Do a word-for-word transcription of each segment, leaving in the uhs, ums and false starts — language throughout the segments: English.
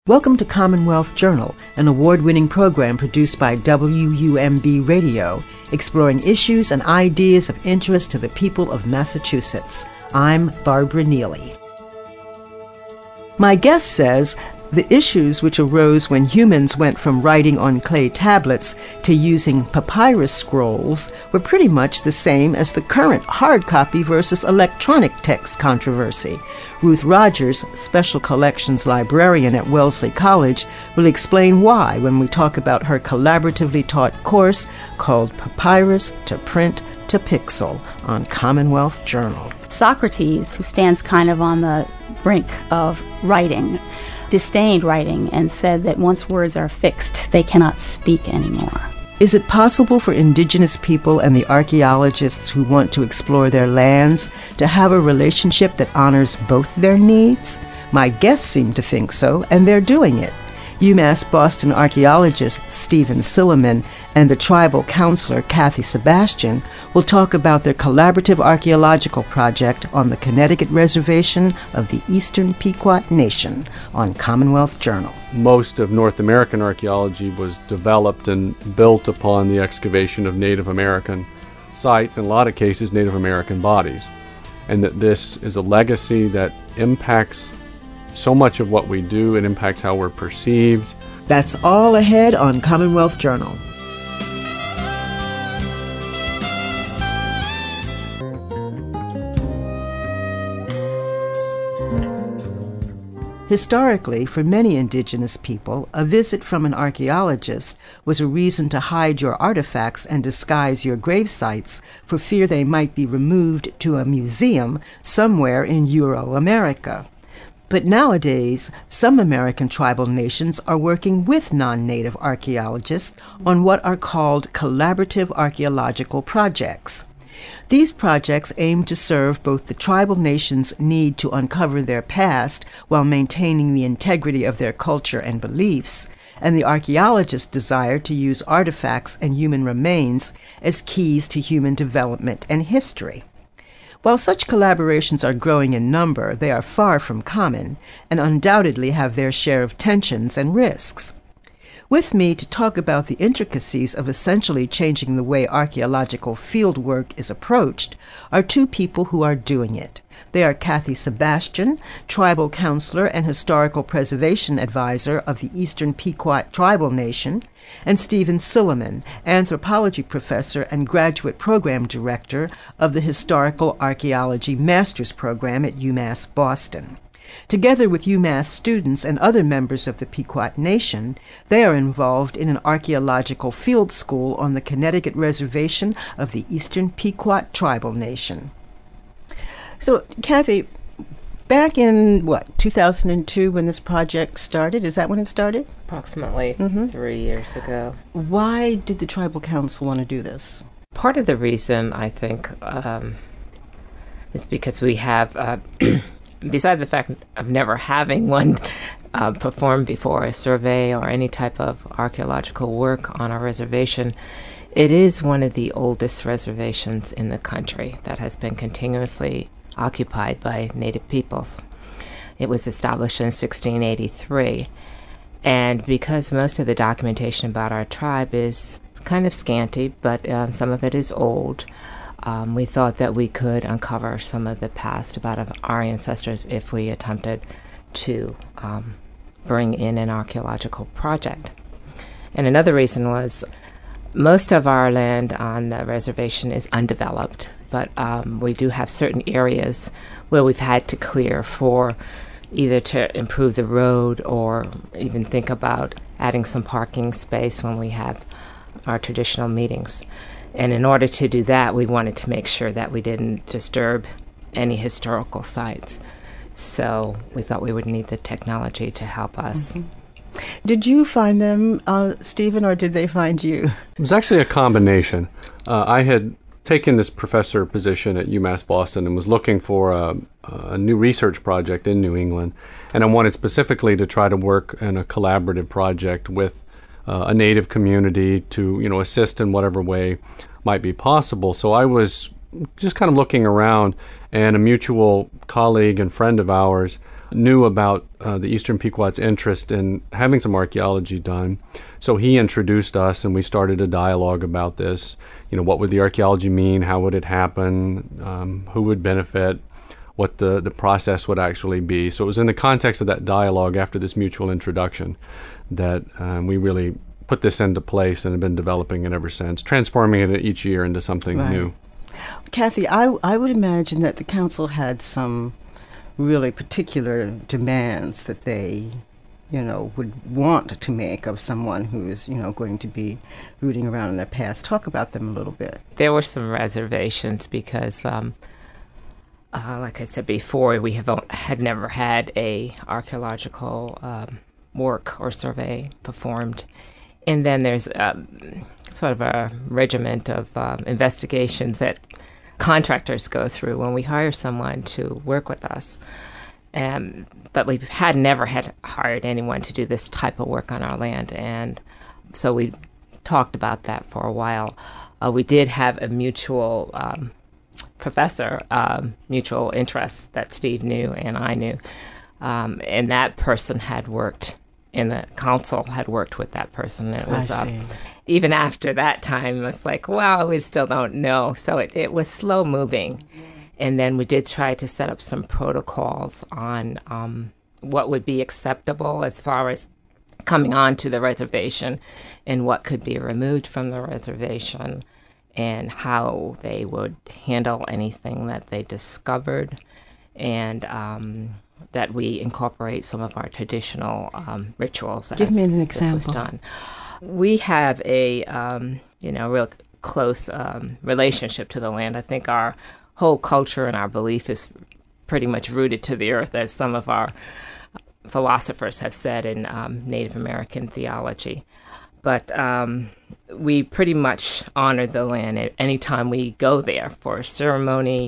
Welcome to Commonwealth Journal, an award-winning program produced by W U M B Radio, exploring issues and ideas of interest to the people of Massachusetts. I'm Barbara Neely. My guest says the issues which arose when humans went from writing on clay tablets to using papyrus scrolls were pretty much the same as the current hard copy versus electronic text controversy. Ruth Rogers, Special Collections Librarian at Wellesley College, will explain why when we talk about her collaboratively taught course called Papyrus to Print to Pixel on Commonwealth Journal. Socrates, who stands kind of on the brink of writing, disdained writing and said that once words are fixed, they cannot speak anymore. Is it possible for indigenous people and the archaeologists who want to explore their lands to have a relationship that honors both their needs? My guests seem to think so, and they're doing it. UMass Boston archaeologist Stephen Silliman and the tribal counselor Kathy Sebastian will talk about their collaborative archaeological project on the Connecticut Reservation of the Eastern Pequot Nation on Commonwealth Journal. Most of North American archaeology was developed and built upon the excavation of Native American sites, in a lot of cases Native American bodies, and that this is a legacy that impacts so much of what we do. It impacts how we're perceived. That's all ahead on Commonwealth Journal. Historically, for many indigenous people, a visit from an archaeologist was a reason to hide your artifacts and disguise your grave sites for fear they might be removed to a museum somewhere in Euro-America. But nowadays, some American tribal nations are working with non-native archaeologists on what are called collaborative archaeological projects. These projects aim to serve both the tribal nations' need to uncover their past while maintaining the integrity of their culture and beliefs, and the archaeologists' desire to use artifacts and human remains as keys to human development and history. While such collaborations are growing in number, they are far from common and undoubtedly have their share of tensions and risks. With me to talk about the intricacies of essentially changing the way archaeological field work is approached are two people who are doing it. They are Kathy Sebastian, Tribal Counselor and Historical Preservation Advisor of the Eastern Pequot Tribal Nation, and Stephen Silliman, Anthropology Professor and Graduate Program Director of the Historical Archaeology Master's Program at UMass Boston. Together with UMass students and other members of the Pequot Nation, they are involved in an archaeological field school on the Connecticut Reservation of the Eastern Pequot Tribal Nation. So, Kathy, back in, what, two thousand two when this project started? Is that when it started? Approximately mm-hmm. three years ago. Why did the Tribal Council want to do this? Part of the reason, I think, um, is because we have, uh, beside the fact of never having one uh, performed before, a survey or any type of archaeological work on our reservation, it is one of the oldest reservations in the country that has been continuously occupied by Native peoples. It was established in sixteen eighty-three, and because most of the documentation about our tribe is kind of scanty, but um, some of it is old, um, we thought that we could uncover some of the past about our ancestors if we attempted to um, bring in an archaeological project. And another reason was most of our land on the reservation is undeveloped, but um, we do have certain areas where we've had to clear for either to improve the road or even think about adding some parking space when we have our traditional meetings. And in order to do that, we wanted to make sure that we didn't disturb any historical sites. So we thought we would need the technology to help us. Mm-hmm. Did you find them, uh, Stephen, or did they find you? It was actually a combination. Uh, I had taken this professor position at UMass Boston and was looking for a, a new research project in New England, and I wanted specifically to try to work in a collaborative project with uh, a Native community to, you know, assist in whatever way might be possible. So I was just kind of looking around, and a mutual colleague and friend of ours knew about uh, the Eastern Pequot's interest in having some archaeology done. So he introduced us, and we started a dialogue about this. You know, what would the archaeology mean? How would it happen? Um, who would benefit? What the, the process would actually be. So it was in the context of that dialogue after this mutual introduction that um, we really put this into place and have been developing it ever since, transforming it each year into something right. new. Kathy, I, I would imagine that the council had some really particular demands that they, you know, would want to make of someone who is, you know, going to be rooting around in their past. Talk about them a little bit. There were some reservations because, um, uh, like I said before, we have had never had a archaeological um, work or survey performed. And then there's um, sort of a regiment of um, investigations that contractors go through when we hire someone to work with us. Um, but we had never had hired anyone to do this type of work on our land. And so we talked about that for a while. Uh, we did have a mutual um, professor, um, mutual interest that Steve knew and I knew. Um, and that person had worked in the council, had worked with that person. It was I see. Um, even after that time, it was like, well, we still don't know. So it, it was slow moving. And then we did try to set up some protocols on um, what would be acceptable as far as coming onto the reservation and what could be removed from the reservation and how they would handle anything that they discovered, and um, that we incorporate some of our traditional um, rituals. Give as me an this example. was done. We have a um, you know real close um, relationship to the land. I think our whole culture and our belief is pretty much rooted to the earth, as some of our philosophers have said in um, Native American theology. But um, we pretty much honor the land anytime we go there for a ceremony,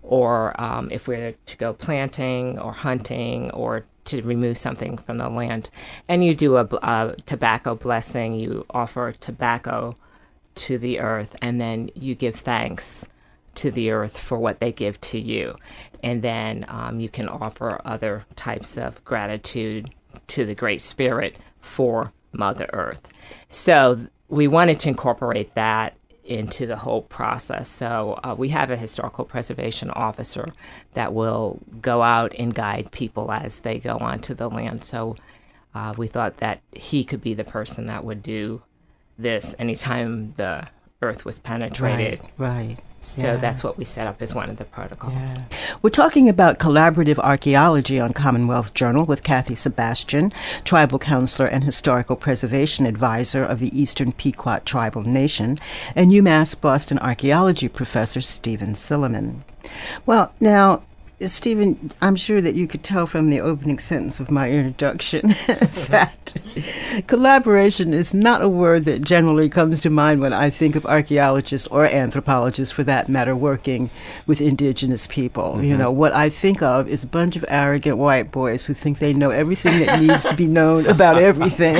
or um, if we're to go planting or hunting or to remove something from the land. And you do a, a tobacco blessing. You offer tobacco to the earth, and then you give thanks to the earth for what they give to you. And then um, you can offer other types of gratitude to the Great Spirit for Mother Earth. So we wanted to incorporate that into the whole process. So uh, we have a historical preservation officer that will go out and guide people as they go onto the land. So uh, we thought that he could be the person that would do this anytime the earth was penetrated. Right, right. So yeah. that's what we set up as one of the protocols. Yeah. We're talking about collaborative archaeology on Commonwealth Journal with Kathy Sebastian, tribal counselor and historical preservation advisor of the Eastern Pequot Tribal Nation, and UMass Boston archaeology professor Stephen Silliman. Well, now, Stephen, I'm sure that you could tell from the opening sentence of my introduction that collaboration is not a word that generally comes to mind when I think of archaeologists or anthropologists, for that matter, working with indigenous people. Mm-hmm. You know, what I think of is a bunch of arrogant white boys who think they know everything that needs to be known about everything.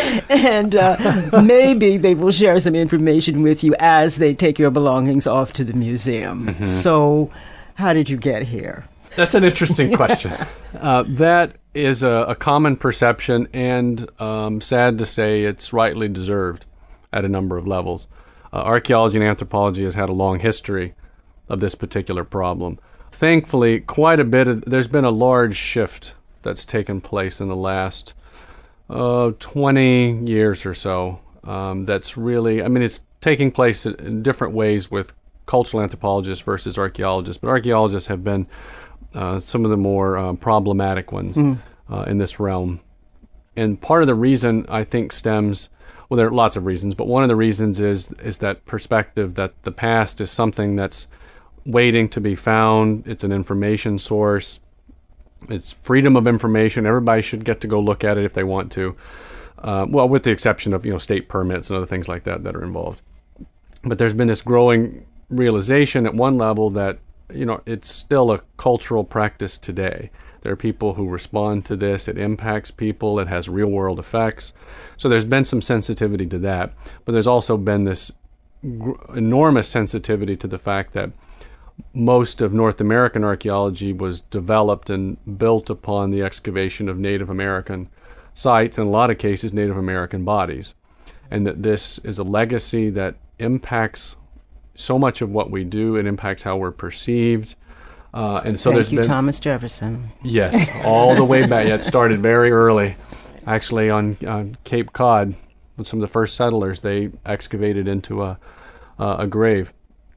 And uh, maybe they will share some information with you as they take your belongings off to the museum. Mm-hmm. So, how did you get here? That's an interesting question. Uh, that is a, a common perception, and um, sad to say, it's rightly deserved at a number of levels. Uh, archaeology and anthropology has had a long history of this particular problem. Thankfully, quite a bit of, there's been a large shift that's taken place in the last uh, twenty years or so. Um, that's really, I mean, it's taking place in different ways with cultural anthropologists versus archaeologists, but archaeologists have been uh, some of the more uh, problematic ones mm. uh, in this realm. And part of the reason, I think, stems, well, there are lots of reasons, but one of the reasons is is that perspective that the past is something that's waiting to be found. It's an information source. It's freedom of information. Everybody should get to go look at it if they want to. Uh, well, with the exception of, you know, state permits and other things like that that are involved. But there's been this growing realization at one level that, you know, it's still a cultural practice today. There are people who respond to this. It impacts people. It has real-world effects. So there's been some sensitivity to that. But there's also been this gr- enormous sensitivity to the fact that most of North American archaeology was developed and built upon the excavation of Native American sites, in a lot of cases Native American bodies, and that this is a legacy that impacts so much of what we do. It impacts how we're perceived. Uh, and so Thank there's you, been Thomas Jefferson. Yes, all the way back. Yeah, it started very early, actually on, on Cape Cod. With some of the first settlers, they excavated into a uh, a grave.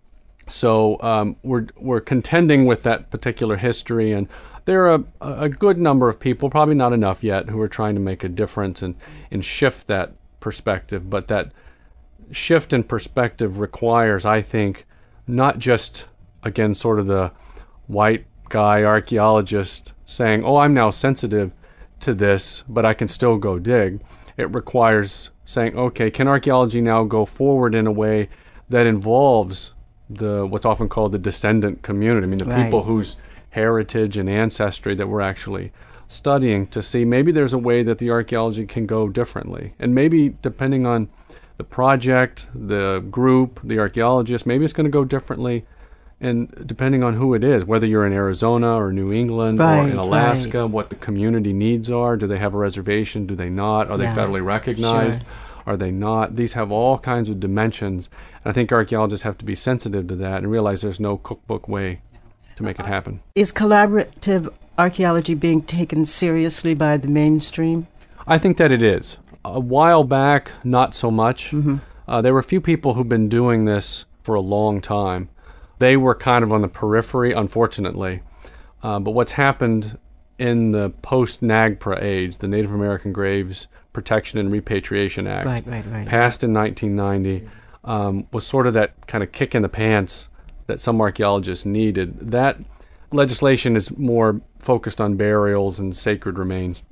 So um, we're we're contending with that particular history, and there are a, a good number of people, probably not enough yet, who are trying to make a difference and and shift that perspective. But that shift in perspective requires, I think, not just again sort of the white guy archaeologist saying, "Oh, I'm now sensitive to this, but I can still go dig." It requires saying, okay, can archaeology now go forward in a way that involves the what's often called the descendant community? I mean, the Right. people whose heritage and ancestry that we're actually studying, to see maybe there's a way that the archaeology can go differently. And maybe depending on the project, the group, the archaeologist, maybe it's going to go differently. And depending on who it is, whether you're in Arizona or New England or Right, in Alaska, right. what the community needs are. Do they have a reservation? Do they not? Are they Yeah, federally recognized? sure. Are they not? These have all kinds of dimensions. And I think archaeologists have to be sensitive to that and realize there's no cookbook way to make it happen. Is collaborative archaeology being taken seriously by the mainstream? I think that it is. A while back, not so much. Mm-hmm. Uh, there were a few people who've been doing this for a long time. They were kind of on the periphery, unfortunately. Uh, but what's happened in the post-NAGPRA age, the Native American Graves Protection and Repatriation Act, Right, right, right. passed in nineteen ninety, um, was sort of that kind of kick in the pants that some archaeologists needed. That legislation is more focused on burials and sacred remains.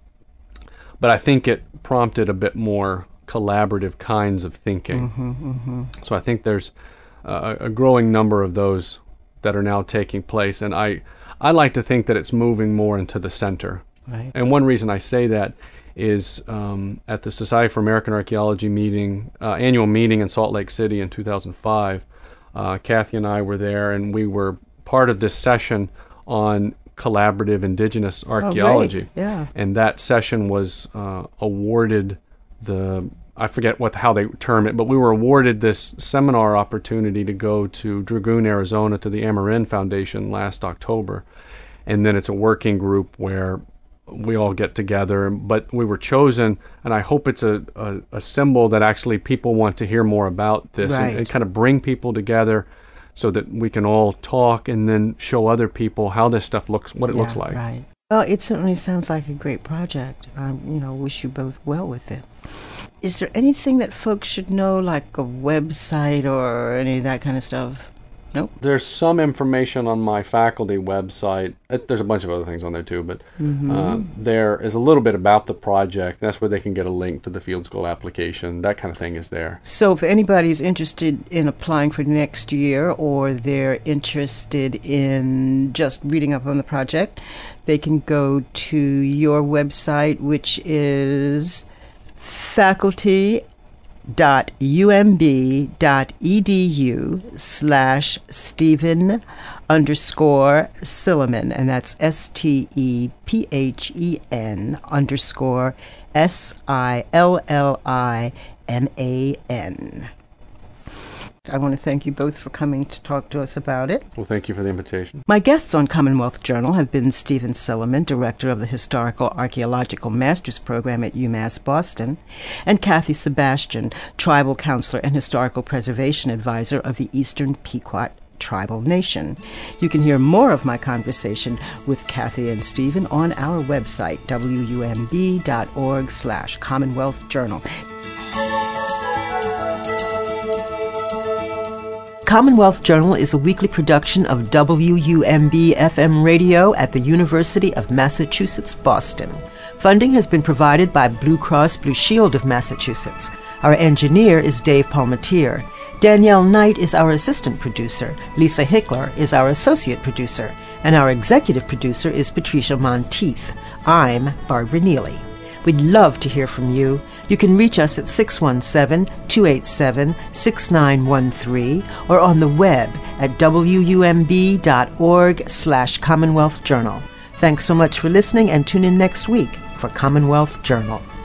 But I think it prompted a bit more collaborative kinds of thinking. Mm-hmm, mm-hmm. So I think there's uh, a growing number of those that are now taking place, and I I like to think that it's moving more into the center. Right. And one reason I say that is um, at the Society for American Archaeology meeting, uh, annual meeting in Salt Lake City in two thousand five, uh, Kathy and I were there, and we were part of this session on collaborative indigenous archaeology. Oh, great. Yeah. And that session was uh, awarded the, I forget what how they term it, but we were awarded this seminar opportunity to go to Dragoon, Arizona, to the Amarin Foundation last October. And then it's a working group where we all get together. But we were chosen, and I hope it's a, a, a symbol that actually people want to hear more about this, Right. and, and kind of bring people together so that we can all talk and then show other people how this stuff looks, what it Yeah, looks like. Right. Well, it certainly sounds like a great project. I, you know, wish you both well with it. Is there anything that folks should know, like a website or any of that kind of stuff? Nope. There's some information on my faculty website. Uh, There's a bunch of other things on there too, but Mm-hmm. uh, there is a little bit about the project. That's where they can get a link to the field school application. That kind of thing is there. So if anybody's interested in applying for next year, or they're interested in just reading up on the project, they can go to your website, which is faculty dot umb dot edu slash Stephen underscore Silliman, and that's S T E P H E N underscore S I L L I M A N. I want to thank you both for coming to talk to us about it. Well, thank you for the invitation. My guests on Commonwealth Journal have been Stephen Silliman, Director of the Historical Archaeological Master's Program at UMass Boston, and Kathy Sebastian, Tribal Counselor and Historical Preservation Advisor of the Eastern Pequot Tribal Nation. You can hear more of my conversation with Kathy and Stephen on our website, W U M B dot org slash Commonwealth Journal. Commonwealth Journal is a weekly production of W U M B F M radio at the University of Massachusetts, Boston. Funding has been provided by Blue Cross Blue Shield of Massachusetts. Our engineer is Dave Palmatier. Danielle Knight is our assistant producer. Lisa Hickler is our associate producer. And our executive producer is Patricia Monteith. I'm Barbara Neely. We'd love to hear from you. You can reach us at six one seven, two eight seven, six nine one three or on the web at w u m b dot org slash Commonwealth Journal. Thanks so much for listening, and tune in next week for Commonwealth Journal.